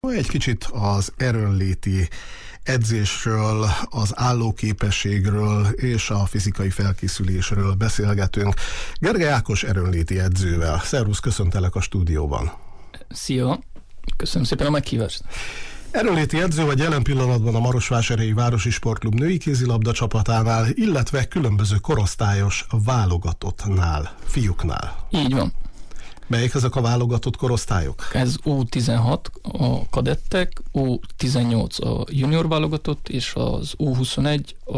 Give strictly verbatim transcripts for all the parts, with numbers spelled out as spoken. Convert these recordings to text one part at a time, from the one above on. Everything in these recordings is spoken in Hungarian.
Egy kicsit az erőnléti edzésről, az állóképességről és a fizikai felkészülésről beszélgetünk Gergely Ákos erőnléti edzővel. Szervusz, köszöntelek a stúdióban. Szia, köszönöm szépen a meghívást. Erőnléti edző vagy jelen pillanatban a Marosvásárhelyi Városi Sportklub női kézilabda csapatánál, illetve különböző korosztályos válogatottnál, fiúknál. Így van. Melyik ezek a válogatott korosztályok? Ez U tizenhat a kadettek, U tizennyolc a junior válogatott, és az U huszonegy a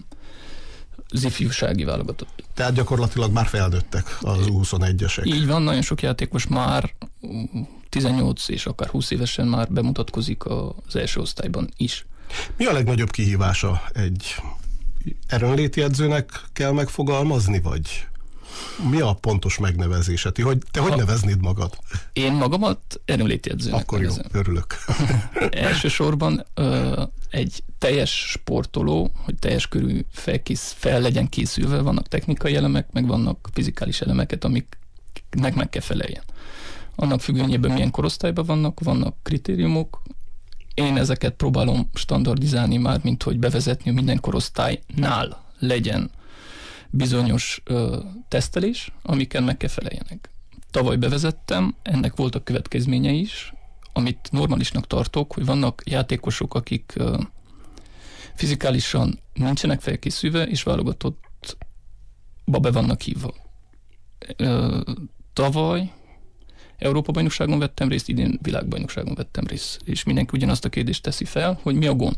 az ifjúsági válogatott. Tehát gyakorlatilag már felnőttek az U huszonegyesek. Így van, nagyon sok játékos már tizennyolc és akár húsz évesen már bemutatkozik az első osztályban is. Mi a legnagyobb kihívása egy erőnléti edzőnek, kell megfogalmazni, vagy mi a pontos megnevezése? Te hogy, te hogy neveznéd magad? Én magamat erőnléti edzőnek Akkor jó, nevezem. örülök. Elsősorban ö, egy teljes sportoló, hogy teljes körű felkész, fel legyen készülve, vannak technikai elemek, meg vannak fizikális elemeket, amiknek meg kell feleljen. Annak függvényében milyen korosztályban vannak, vannak kritériumok. Én ezeket próbálom standardizálni már, mint hogy bevezetni, hogy minden korosztálynál legyen bizonyos ö, tesztelés, amiken meg kell feleljenek. Tavaly bevezettem, ennek voltak következményei is, amit normálisnak tartok, hogy vannak játékosok, akik ö, fizikálisan nincsenek felkészülve, és válogatottba be vannak hívva. Ö, tavaly Európa-bajnokságon vettem részt, idén világbajnokságon vettem részt, és mindenki ugyanazt a kérdést teszi fel, hogy mi a gond.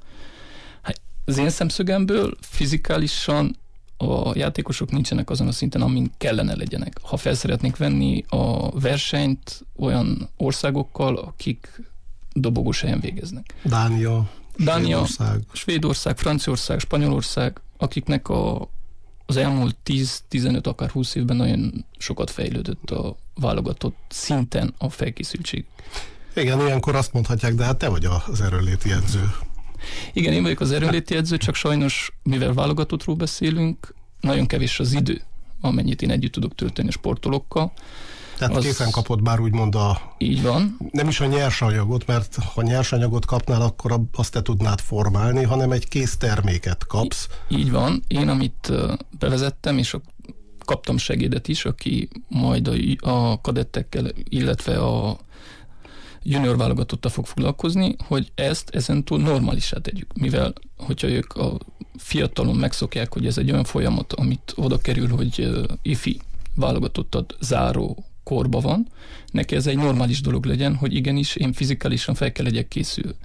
Hát, az én szemszögemből fizikálisan a játékosok nincsenek azon a szinten, amin kellene legyenek. Ha fel szeretnénk venni a versenyt olyan országokkal, akik dobogós helyen végeznek. Dánia, Dánia, Svédország. Svédország, Franciaország, Spanyolország, akiknek a, az elmúlt tíz-tizenöt, akár húsz évben nagyon sokat fejlődött a válogatott szinten a felkészültség. Igen, ilyenkor azt mondhatják, de hát te vagy az erőnléti edző. Igen, én vagyok az erőnléti edző, csak sajnos, mivel válogatottról beszélünk, nagyon kevés az idő, amennyit én együtt tudok tölteni a sportolókkal. Tehát az... készen kapod már úgymond a... Így van. Nem is a nyersanyagot, mert ha nyersanyagot kapnál, akkor azt te tudnád formálni, hanem egy kész terméket kapsz. Í- így van. Én, amit bevezettem, és kaptam segédet is, aki majd a, a kadettekkel, illetve a junior válogatottal fog foglalkozni, hogy ezt ezentúl normálisá tegyük. Mivel, hogyha ők a fiatalon megszokják, hogy ez egy olyan folyamat, amit oda kerül, hogy ifi válogatottat záró korba van, neki ez egy normális dolog legyen, hogy igenis én fizikálisan fel kell legyek készül.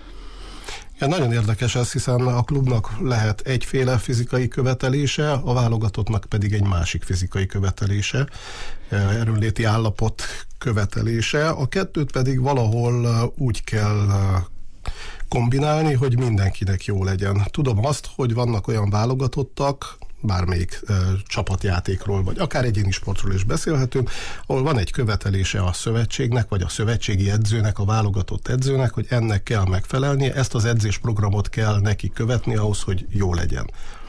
Ja, nagyon érdekes ez, hiszen a klubnak lehet egyféle fizikai követelése, a válogatottnak pedig egy másik fizikai követelése, erőnléti állapot követelése. A kettőt pedig valahol úgy kell kombinálni, hogy mindenkinek jó legyen. Tudom azt, hogy vannak olyan válogatottak, bármelyik e, csapatjátékról, vagy akár egyéni sportról is beszélhetünk, ahol van egy követelése a szövetségnek, vagy a szövetségi edzőnek, a válogatott edzőnek, hogy ennek kell megfelelnie, ezt az edzésprogramot kell neki követni ahhoz, hogy jó legyen.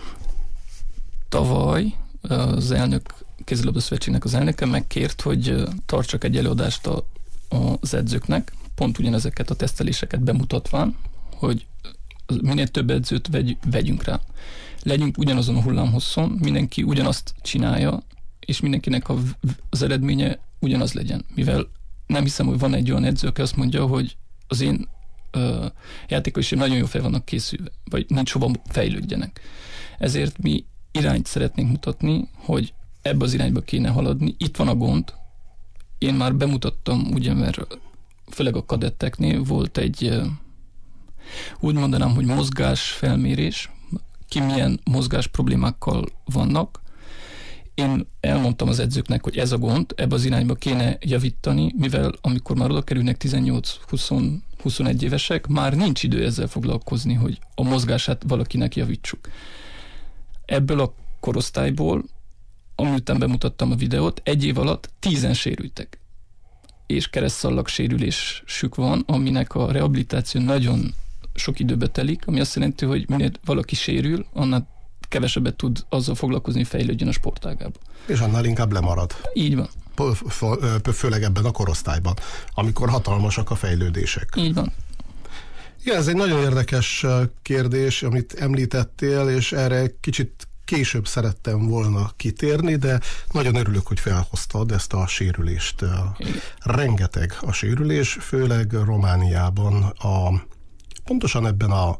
Tavaly az elnök, kézilabda szövetségnek az elnöke megkért, hogy tartsak egy előadást a, az edzőknek, pont ugyanezeket a teszteléseket bemutatván, hogy minél több edzőt vegy, vegyünk rá. Legyünk ugyanazon a hullámhosszon, mindenki ugyanazt csinálja, és mindenkinek a, az eredménye ugyanaz legyen. Mivel nem hiszem, hogy van egy olyan edző, aki azt mondja, hogy az én uh, játékosaim nagyon jól fel vannak készülve, vagy nincs hova fejlődjenek. Ezért mi irányt szeretnénk mutatni, hogy ebbe az irányba kéne haladni. Itt van a gond. Én már bemutattam, ugye, mert főleg a kadetteknél volt egy uh, úgy mondanám, hogy mozgásfelmérés, ki milyen mozgás problémákkal vannak. Én elmondtam az edzőknek, hogy ez a gond, ebbe az irányba kéne javítani, mivel amikor már oda kerülnek tizennyolc-húsz-huszonegy évesek, már nincs idő ezzel foglalkozni, hogy a mozgását valakinek javítsuk. Ebből a korosztályból, amiután bemutattam a videót, egy év alatt tízen sérültek. És keresztszallag sérülésük van, aminek a rehabilitáció nagyon sok időbe telik, ami azt jelenti, hogy minél valaki sérül, annál kevesebbet tud azzal foglalkozni, hogy fejlődjön a sportágában. És annál inkább lemarad. Így van. főleg ebben a korosztályban, amikor hatalmasak a fejlődések. Így van. Igen, ez egy nagyon érdekes kérdés, amit említettél, és erre kicsit később szerettem volna kitérni, de nagyon örülök, hogy felhoztad ezt a sérülést. Igen. Rengeteg a sérülés, főleg Romániában, a, pontosan ebben a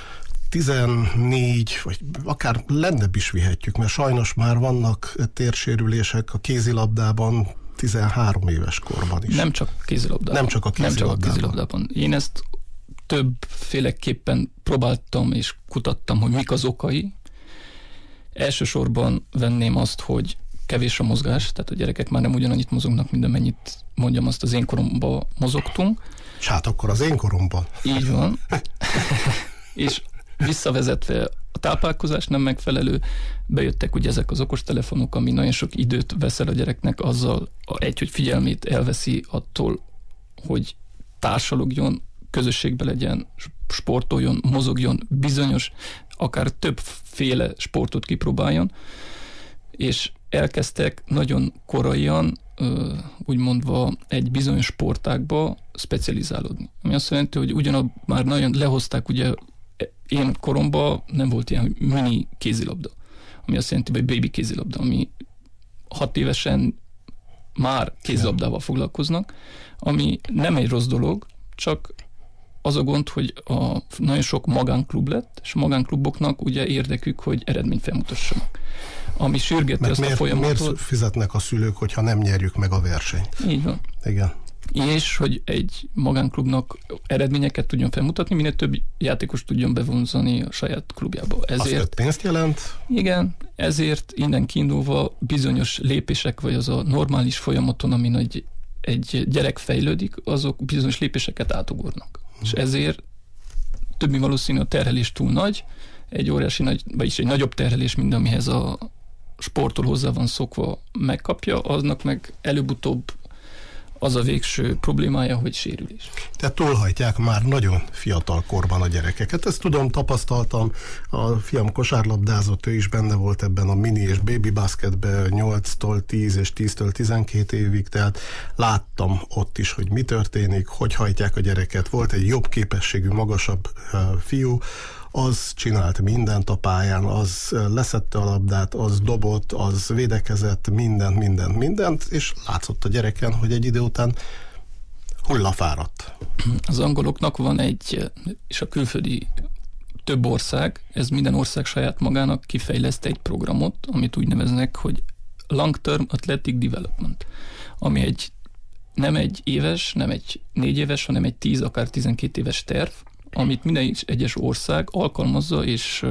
tizennégy, vagy akár lennebb is vihetjük, mert sajnos már vannak térsérülések a kézilabdában tizenhárom éves korban is. Nem csak kézilabdában. Nem csak a kézilabdában. Nem csak a kézilabdában. Én ezt többféleképpen próbáltam és kutattam, hogy mik az okai. Elsősorban venném azt, hogy kevés a mozgás, tehát a gyerekek már nem ugyanannyit mozognak, mint amennyit, mondjam azt, az én koromban mozogtunk. S hát akkor az én koromban. Így van. És visszavezetve a táplálkozás nem megfelelő, bejöttek ugye ezek az okostelefonok, ami nagyon sok időt veszel a gyereknek azzal, egy, hogy figyelmét elveszi attól, hogy társalogjon, közösségbe legyen, sportoljon, mozogjon, bizonyos, akár többféle sportot kipróbáljon, és elkezdtek nagyon koraian, úgymondva egy bizonyos sportágba specializálódni. Ami azt jelenti, hogy ugyanab már nagyon lehozták, ugye én koromban nem volt ilyen mini kézilabda, ami azt jelenti, hogy baby kézilabda, ami hat évesen már kézilabdával foglalkoznak, ami nem egy rossz dolog, csak az a gond, hogy a, nagyon sok magánklub lett, és a magánkluboknak ugye érdekük, hogy eredményt felmutassanak. Ami sürgeti azt miért, a folyamatot. Miért fizetnek a szülők, hogyha nem nyerjük meg a versenyt? Így van. Igen. És hogy egy magánklubnak eredményeket tudjon felmutatni, minél több játékos tudjon bevonzani a saját klubjába. Ezért, azt pénzt jelent? Igen, ezért innen kiindulva bizonyos lépések, vagy az a normális folyamaton, amin egy, egy gyerek fejlődik, azok bizonyos lépéseket átugornak. Hmm. És ezért többi valószínű a terhelés túl nagy, egy óriási nagy, vagyis egy nagyobb terhelés, mint amihez a sportol hozzá van szokva megkapja, aznak meg előbb-utóbb az a végső problémája, hogy sérülés. Tehát túlhajtják már nagyon fiatal korban a gyerekeket. Ezt tudom, tapasztaltam. A fiam kosárlabdázott, ő is benne volt ebben a mini és baby basketben nyolctól tíz és tíztől tizenkét évig, tehát láttam ott is, hogy mi történik, hogy hajtják a gyereket. Volt egy jobb képességű, magasabb uh, fiú, az csinált mindent a pályán, az leszedte a labdát, az dobott, az védekezett, mindent, mindent, mindent, és látszott a gyereken, hogy egy idő után hullafáradt. Az angoloknak van egy, és a külföldi több ország, ez minden ország saját magának kifejleszt egy programot, amit úgy neveznek, hogy Long Term Athletic Development, ami egy nem egy éves, nem egy négy éves, hanem egy tíz, akár tizenkét éves terv, amit minden egyes ország alkalmazza és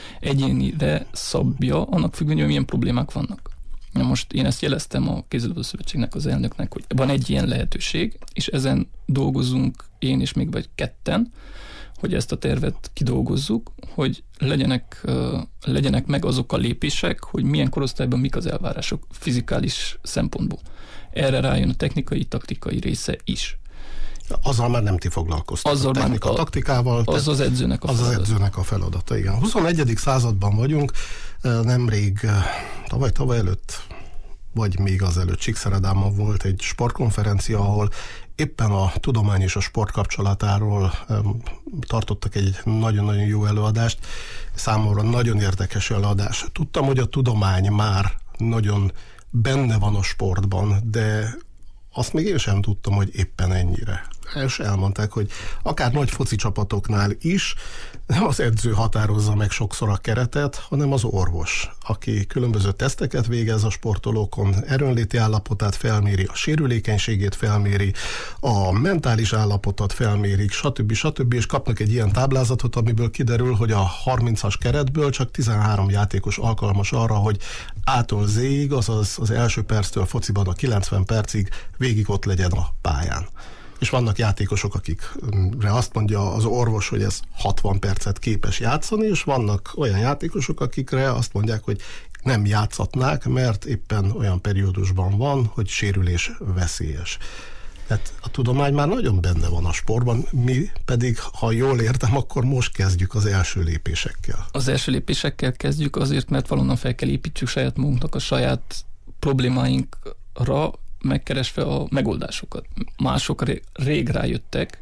egyénire szabja, annak függvényen, hogy milyen problémák vannak. Na most én ezt jeleztem a Kézilabda Szövetségnek, az elnöknek, hogy van egy ilyen lehetőség, és ezen dolgozunk én és még vagy ketten, hogy ezt a tervet kidolgozzuk, hogy legyenek, uh, legyenek meg azok a lépések, hogy milyen korosztályban mik az elvárások fizikális szempontból. Erre rájön a technikai, taktikai része is. Azzal már nem ti foglalkoztok. Azzal a technika, a, taktikával. Az az edzőnek a az feladata. Az edzőnek a feladata, igen. huszonegyedik században vagyunk, nemrég, tavaly, tavaly előtt, vagy még azelőtt Csíkszeredámon volt egy sportkonferencia, ahol éppen a tudomány és a sport kapcsolatáról tartottak egy nagyon-nagyon jó előadást. Számomra nagyon érdekes előadás. Tudtam, hogy a tudomány már nagyon benne van a sportban, de azt még én sem tudtam, hogy éppen ennyire. És elmondták, hogy akár nagy foci csapatoknál is nem az edző határozza meg sokszor a keretet, hanem az orvos, aki különböző teszteket végez a sportolókon, erőnléti állapotát felméri, a sérülékenységét felméri, a mentális állapotot felmérik, stb. stb. És kapnak egy ilyen táblázatot, amiből kiderül, hogy a harmincas keretből csak tizenhárom játékos alkalmas arra, hogy A-tól Z-ig, azaz az első perctől fociban a kilencven percig végig ott legyen a pályán. És vannak játékosok, akikre azt mondja az orvos, hogy ez hatvan percet képes játszani, és vannak olyan játékosok, akikre azt mondják, hogy nem játszhatnák, mert éppen olyan periódusban van, hogy sérülés veszélyes. Tehát a tudomány már nagyon benne van a sportban, mi pedig, ha jól értem, akkor most kezdjük az első lépésekkel. Az első lépésekkel kezdjük azért, mert valonnan fel kell építsük saját magunknak a saját problémáinkra megkeresve a megoldásokat. Mások rég rájöttek.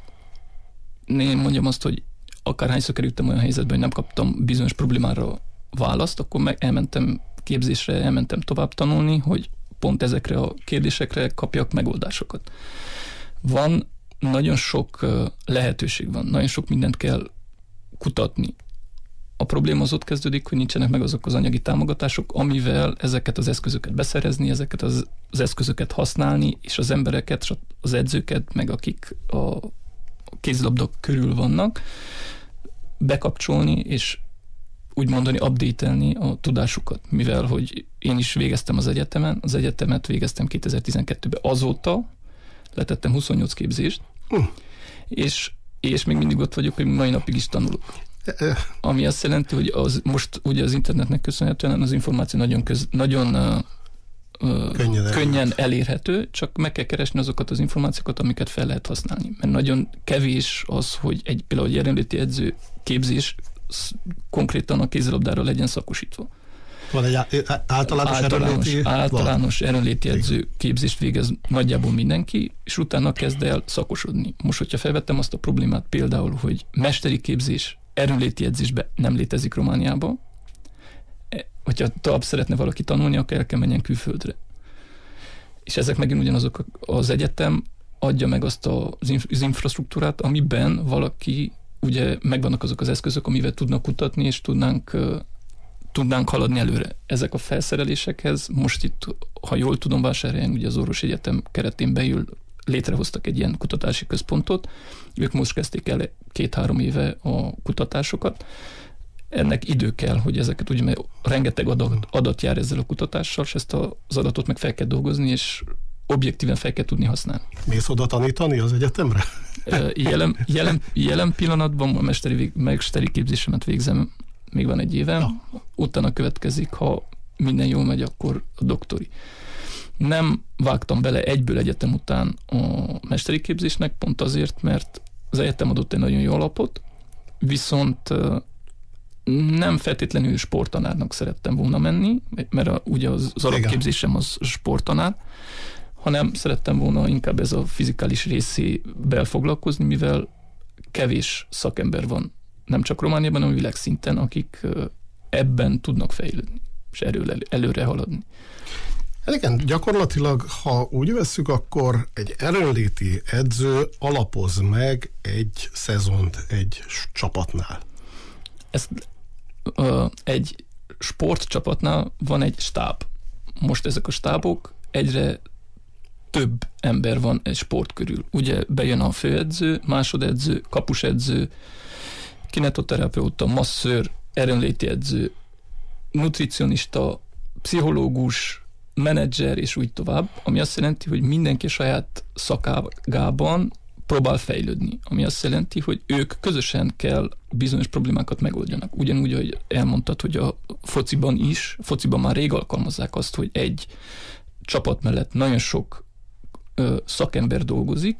Én mondjam azt, hogy akárhányszor kerültem olyan helyzetbe, hogy nem kaptam bizonyos problémára választ, akkor meg elmentem képzésre, elmentem tovább tanulni, hogy pont ezekre a kérdésekre kapjak megoldásokat. Van nagyon sok lehetőség van, nagyon sok mindent kell kutatni. A probléma az ott kezdődik, hogy nincsenek meg azok az anyagi támogatások, amivel ezeket az eszközöket beszerezni, ezeket az, az eszközöket használni, és az embereket, az edzőket, meg akik a kézilabda körül vannak, bekapcsolni, és úgy mondani, update-elni a tudásukat, mivel, hogy én is végeztem az egyetemen, az egyetemet végeztem kétezer-tizenkettőben, azóta letettem huszonnyolc képzést, uh. és, és még mindig ott vagyok, hogy mai napig is tanulok. Ami azt jelenti, hogy az, most ugye az internetnek köszönhetően az információ nagyon, köz, nagyon uh, könnyen, könnyen elérhető, csak meg kell keresni azokat az információkat, amiket fel lehet használni. Mert nagyon kevés az, hogy egy például egy jelenléti edző képzés konkrétan a kézilabdára legyen szakosítva. Van egy általános, általános erőnléti, általános erőnléti edző képzést végez nagyjából mindenki, és utána kezd el szakosodni. Most, hogyha felvettem azt a problémát például, hogy mesteri képzés erőnléti edzésbe nem létezik Romániában, hogyha tovább szeretne valaki tanulni, akkor el kell menjen külföldre. És ezek megint ugyanazok, az egyetem adja meg azt az infrastruktúrát, amiben valaki, ugye megvannak azok az eszközök, amivel tudnak kutatni, és tudnánk, tudnánk haladni előre. Ezek a felszerelésekhez most itt, ha jól tudom, Vásárhelyen, ugye az Orvosi Egyetem keretén belül létrehoztak egy ilyen kutatási központot. Ők most kezdték el két-három éve a kutatásokat. Ennek idő kell, hogy ezeket, ugye, mert rengeteg adat, adat jár ezzel a kutatással, és ezt az adatot meg fel kell dolgozni, és objektíven fel kell tudni használni. Mész oda tanítani az egyetemre? Jelen, jelen, jelen pillanatban a mesteri, mesteri képzésemet végzem, még van egy évem, ja. Utána következik, ha minden jól megy, akkor a doktori. Nem vágtam bele egyből egyetem után a mesteri képzésnek, pont azért, mert az egyetem adott egy nagyon jó alapot, viszont nem feltétlenül sporttanárnak szerettem volna menni, mert a, ugye az, az alapképzésem az sporttanár, hanem szerettem volna inkább ez a fizikális részével foglalkozni, mivel kevés szakember van, nem csak Romániában, hanem világszinten, akik ebben tudnak fejlődni, és erről előre haladni. Igen, gyakorlatilag, ha úgy vesszük, akkor egy erőnléti edző alapoz meg egy szezont egy csapatnál. Ez, ö, egy sportcsapatnál van egy stáb. Most ezek a stábok egyre több ember van egy sport körül. Ugye bejön a főedző, másodedző, kapusedző, kinetoterapeuta, masszőr, erőnléti edző, nutricionista, pszichológus, menedzser, és úgy tovább, ami azt jelenti, hogy mindenki saját szakágában próbál fejlődni, ami azt jelenti, hogy ők közösen kell bizonyos problémákat megoldjanak. Ugyanúgy, hogy elmondtad, hogy a fociban is, fociban már rég alkalmazzák azt, hogy egy csapat mellett nagyon sok ö, szakember dolgozik,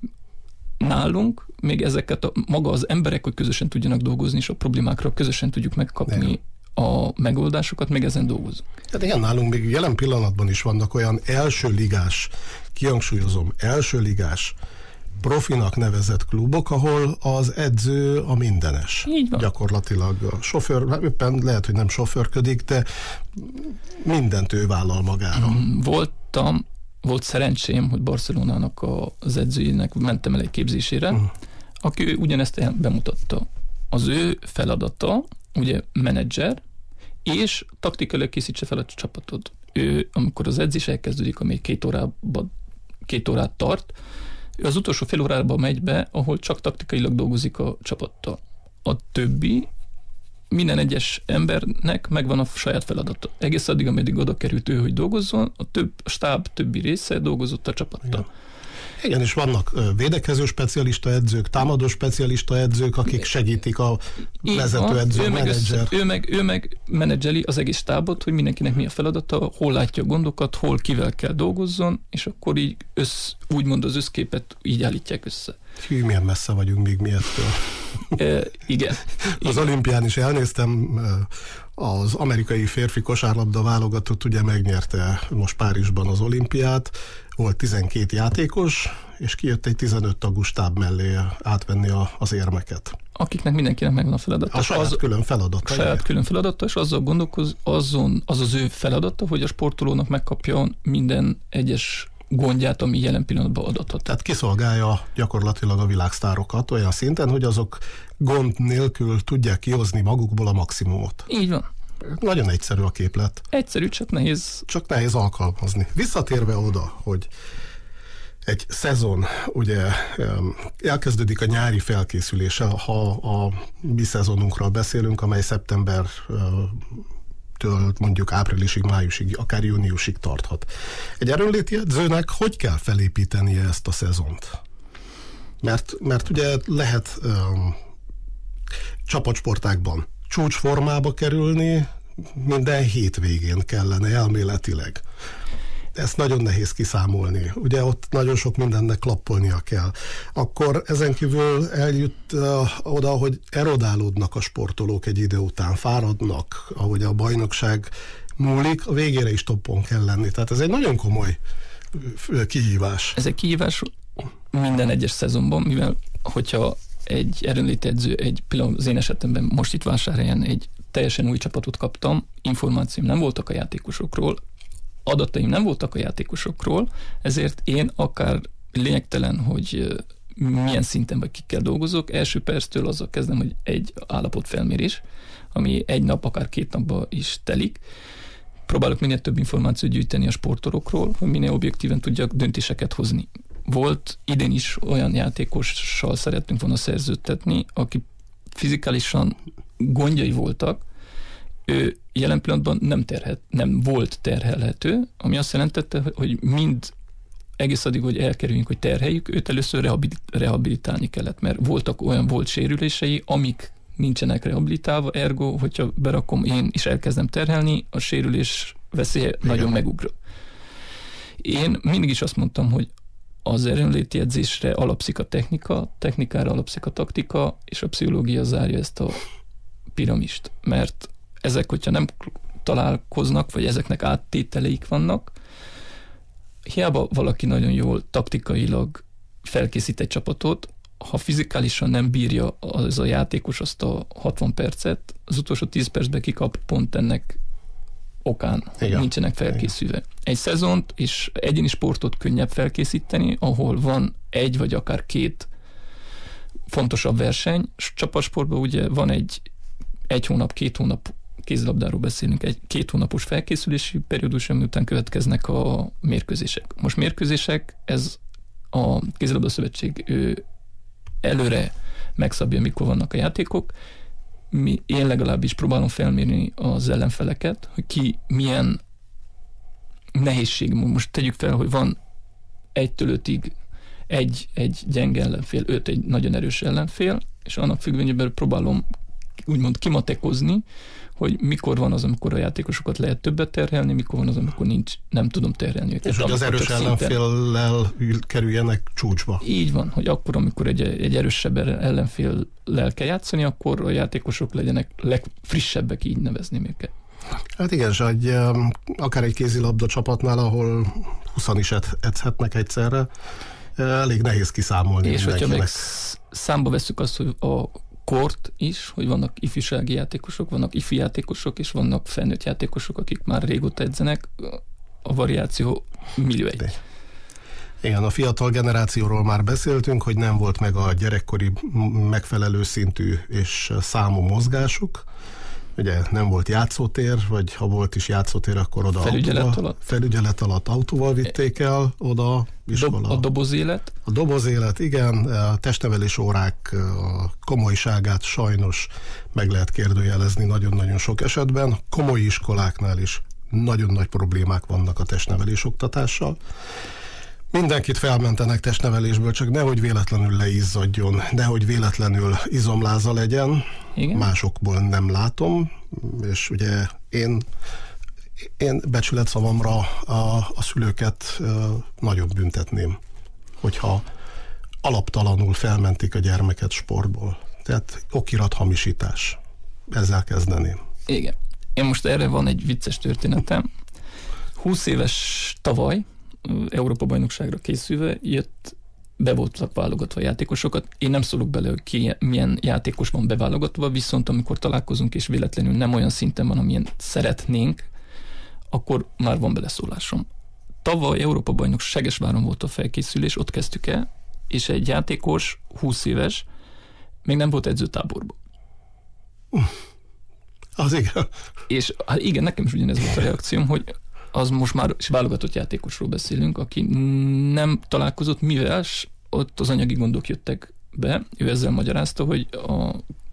nálunk még ezeket a, maga az emberek, hogy közösen tudjanak dolgozni, és a problémákra közösen tudjuk megkapni a megoldásokat, még ezen dolgozunk. Hát igen, nálunk még jelen pillanatban is vannak olyan első ligás, kihangsúlyozom, első ligás, profinak nevezett klubok, ahol az edző a mindenes. Így van. Gyakorlatilag a sofőr, éppen lehet, hogy nem sofőrködik, de mindent ő vállal magára. Voltam, volt szerencsém, hogy Barcelonának az edzőjének mentem el egy képzésére, uh. aki ugyanezt bemutatta. Az ő feladata, ugye menedzser, és taktikailag készítse fel a csapatot. Ő, amikor az edzés elkezdődik, ami két, órába, két órát tart, ő az utolsó fél órában megy be, ahol csak taktikailag dolgozik a csapattal. A többi, minden egyes embernek megvan a saját feladata. Egész addig, ameddig oda került ő, hogy dolgozzon, a, több, a stáb többi része dolgozott a csapattal. Igen. Igen, és vannak védekező specialista edzők, támadó specialista edzők, akik segítik a vezető edző, ő menedzser. Meg össze, ő, meg, ő meg menedzseli az egész stábot, hogy mindenkinek mi a feladata, hol látja a gondokat, hol kivel kell dolgozzon, és akkor így össz, úgymond az összképet így állítják össze. Hű, milyen messze vagyunk még mi ettől. E, igen. Az igen. Olimpián is elnéztem, az amerikai férfi kosárlabda válogatott ugye megnyerte most Párizsban az olimpiát, volt tizenkét játékos, és kijött egy tizenöt tagú stáb mellé átvenni a, az érmeket. Akiknek mindenkinek megvan a feladata. A saját az, külön feladata. A saját külön feladata, és azzal gondolkoz, azon, az az ő feladata, hogy a sportolónak megkapja minden egyes gondját, ami jelen pillanatban adatot. Tehát kiszolgálja gyakorlatilag a világsztárokat olyan szinten, hogy azok gond nélkül tudják kihozni magukból a maximumot. Így van. Nagyon egyszerű a képlet. Egyszerű, csak nehéz. Csak nehéz alkalmazni. Visszatérve oda, hogy egy szezon, ugye elkezdődik a nyári felkészülése, ha a mi szezonunkról beszélünk, amely szeptember től mondjuk áprilisig, májusig, akár júniusig tarthat. Egy erőnléti edzőnek hogy kell felépítenie ezt a szezont? Mert, mert ugye lehet um, csapatsportákban csúcsformába kerülni, minden hétvégén kellene elméletileg. Ezt nagyon nehéz kiszámolni. Ugye ott nagyon sok mindennek klappolnia kell. Akkor ezen kívül eljut uh, oda, hogy erodálódnak a sportolók egy idő után, fáradnak, ahogy a bajnokság múlik, a végére is toppon kell lenni. Tehát ez egy nagyon komoly kihívás. Ez egy kihívás minden egyes szezonban, mivel hogyha egy erőnléti edző, egy pillanat, az én esetemben most itt Vásárhelyen egy teljesen új csapatot kaptam, információm nem voltak a játékosokról, adataim nem voltak a játékosokról, ezért én akár lényegtelen, hogy milyen szinten vagy kikkel dolgozok, első perctől azzal kezdem, hogy egy állapotfelmérés, ami egy nap, akár két napba is telik. Próbálok minél több információt gyűjteni a sportolókról, hogy minél objektíven tudjak döntéseket hozni. Volt idén is olyan játékossal szerettünk volna szerződtetni, aki fizikálisan gondjai voltak, ő jelen pillanatban nem, terhet, nem volt terhelhető, ami azt jelentette, hogy mind egész addig, hogy elkerüljünk, hogy terheljük, őt először rehabilitálni kellett, mert voltak olyan volt sérülései, amik nincsenek rehabilitálva, ergo, hogyha berakom én és elkezdem terhelni, a sérülés veszélye igen. nagyon megugró. Én mindig is azt mondtam, hogy az erőnléti edzésre alapszik a technika, technikára alapszik a taktika, és a pszichológia zárja ezt a piramist, mert ezek, hogyha nem találkoznak, vagy ezeknek áttételeik vannak, hiába valaki nagyon jól taktikailag felkészít egy csapatot, ha fizikálisan nem bírja az a játékos azt a hatvan percet, az utolsó tíz percben kikap pont ennek okán, igen. nincsenek felkészülve. Igen. Egy szezont és egyéni sportot könnyebb felkészíteni, ahol van egy vagy akár két fontosabb verseny. Csapatsportban ugye van egy egy hónap, két hónap, kézilabdáról beszélünk, egy két hónapos felkészülési periódus, ami után következnek a mérkőzések. Most mérkőzések, ez a Kézilabda Szövetség ő előre megszabja, mikor vannak a játékok. Mi, én legalábbis próbálom felmérni az ellenfeleket, hogy ki milyen nehézség. Most tegyük fel, hogy van egytől ötig egy, egy gyenge ellenfél, öt egy nagyon erős ellenfél, és annak függvényében próbálom úgymond kimatekozni, hogy mikor van az, amikor a játékosokat lehet többet terhelni, mikor van az, amikor nincs, nem tudom terhelni őket. És hogy az erős ellenféllel kerüljenek csúcsba. Így van, hogy akkor, amikor egy, egy erősebb ellenféllel kell játszani, akkor a játékosok legyenek legfrissebbek, így nevezném őket. Hát igen, és egy, akár egy kézilabda csapatnál, ahol húszan is edzhetnek egyszerre, elég nehéz kiszámolni. És hogyha meg számba veszük azt, hogy a kort is, hogy vannak ifjúsági játékosok, vannak ifi játékosok, és vannak felnőtt játékosok, akik már régóta edzenek, a variáció millió egy. Igen, a fiatal generációról már beszéltünk, hogy nem volt meg a gyerekkori megfelelő szintű és számú mozgásuk. Ugye nem volt játszótér, vagy ha volt is játszótér, akkor oda felügyelet autóval, alatt. felügyelet alatt autóval vitték el oda iskola. A dobozélet? A dobozélet, igen. A testnevelés órák a komolyságát sajnos meg lehet kérdőjelezni nagyon-nagyon sok esetben. Komoly iskoláknál is nagyon nagy problémák vannak a testnevelés oktatással. Mindenkit felmentenek testnevelésből, csak nehogy véletlenül leizzadjon, nehogy véletlenül izomláza legyen. Igen? Másokból nem látom, és ugye én, én becsületszavamra a, a szülőket nagyon büntetném, hogyha alaptalanul felmentik a gyermeket sportból. Tehát okirat hamisítás. Ezzel kezdeném. Igen. Én most erre van egy vicces történetem. húsz éves tavaly Európa-bajnokságra készülve jött, be voltak válogatva játékosokat. Én nem szólok bele, hogy ki, milyen játékos van beválogatva, viszont amikor találkozunk, és véletlenül nem olyan szinten van, amilyen szeretnénk, akkor már van beleszólásom. Tavaly Európa-bajnok Segesváron volt a felkészülés, ott kezdtük el, és egy játékos, húsz éves, még nem volt edzőtáborban. Az igen. És hát igen, nekem is ugyanez volt a reakcióm, hogy az most már is válogatott játékosról beszélünk, aki nem találkozott, mivel ott az anyagi gondok jöttek be. Ő ezzel magyarázta, hogy a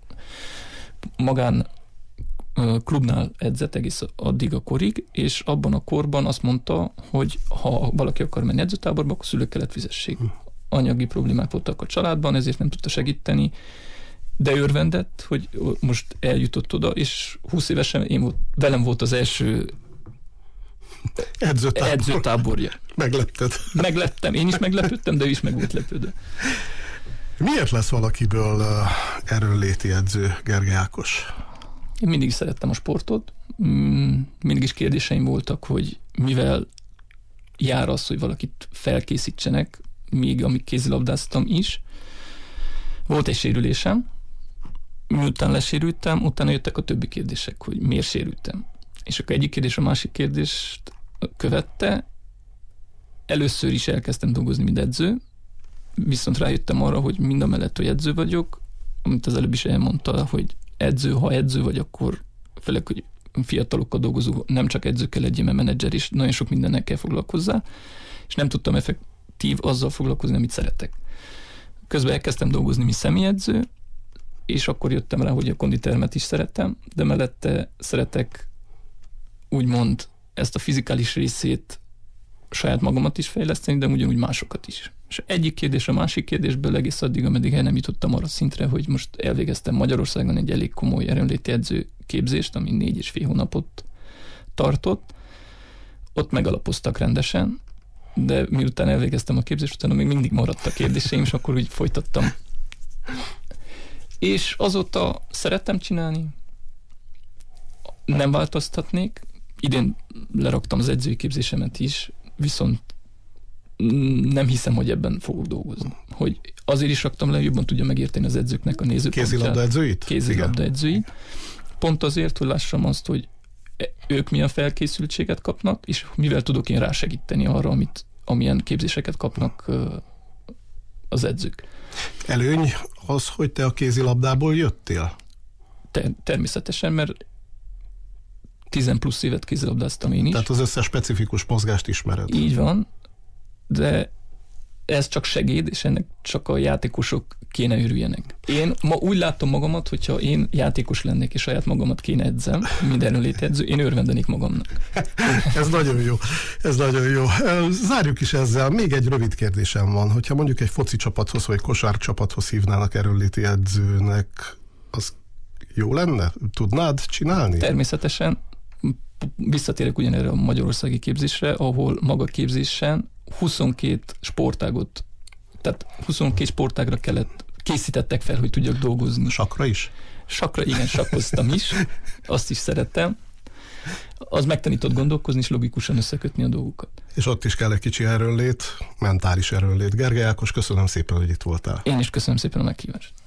magán klubnál edzett egész addig a korig, és abban a korban azt mondta, hogy ha valaki akar menni edzőtáborba, akkor szülők kellett fizessék. Anyagi problémák voltak a családban, ezért nem tudta segíteni, de örvendett, hogy most eljutott oda, és húsz évesen én volt, velem volt az első edzőtábor. edzőtáborja. Meglepted. Megleptem, én is meglepődtem, de ő is meg volt lepődve. Miért lesz valakiből uh, erőnléti edző, Gergely Ákos? Én mindig is szerettem a sportot, mindig is kérdéseim voltak, hogy mivel jár az, hogy valakit felkészítsenek, még amíg kézilabdáztam is. Volt egy sérülésem, miután lesérültem, utána jöttek a többi kérdések, hogy miért sérültem. És akkor egyik kérdés a másik kérdést követte. Először is elkezdtem dolgozni, mint edző, viszont rájöttem arra, hogy mind a mellett, hogy edző vagyok, amit az előbb is elmondta, hogy edző, ha edző vagy, akkor főleg, hogy fiatalokkal dolgozó, nem csak edző kell legyen, mert menedzser is nagyon sok mindennel kell foglalkozzá, és nem tudtam effektív azzal foglalkozni, amit szeretek. Közben elkezdtem dolgozni, mint személyedző, és akkor jöttem rá, hogy a konditermet is szeretem, de mellette szeretek úgymond ezt a fizikális részét saját magamat is fejleszteni, de ugyanúgy másokat is. És egyik kérdés a másik kérdésből egész addig, ameddig el nem jutottam arra szintre, hogy most elvégeztem Magyarországon egy elég komoly erőnléti edző képzést, ami négy és fél hónapot tartott. Ott megalapoztak rendesen, de miután elvégeztem a képzést, utána még mindig maradt a kérdéseim, és akkor úgy folytattam. És azóta szerettem csinálni, nem változtatnék. Idén leraktam az edzői képzésemet is, viszont nem hiszem, hogy ebben fogok dolgozni. Hogy azért is raktam le, jobban tudja megérteni az edzőknek a nézőpontját. Kézilabda edzőit? Kézilabda edzőit. Pont azért, hogy lássam azt, hogy ők milyen felkészültséget kapnak, és mivel tudok én rásegíteni arra, amit, amilyen képzéseket kapnak az edzők. Előny az, hogy te a kézilabdából jöttél? Te, természetesen, mert tizen plusz évet kézilabdáztam én is. Tehát az összes specifikus mozgást ismered. Így van, de ez csak segéd, és ennek csak a játékosok kéne örüljenek. Én ma úgy látom magamat, hogyha én játékos lennék, és saját magamat kéne edzem, minden edző, én örvendenék magamnak. Ez nagyon jó. Ez nagyon jó. Zárjuk is ezzel. Még egy rövid kérdésem van. Hogyha mondjuk egy foci csapathoz, vagy kosár csapathoz hívnának erőnléti edzőnek, az jó lenne? Tudnád csinálni? Természetesen. Visszatérek ugyanerre a magyarországi képzésre, ahol maga képzésen huszonkét sportágot, tehát huszonkét sportágra kellett, készítettek fel, hogy tudjak dolgozni. Sakra is? Sakra, igen, sakkoztam is. Azt is szerettem. Az megtanított gondolkozni, és logikusan összekötni a dolgokat. És ott is kell egy kicsi erőnlét, mentális erőnlét. Gergely Ákos, köszönöm szépen, hogy itt voltál. Én is köszönöm szépen a meghívást.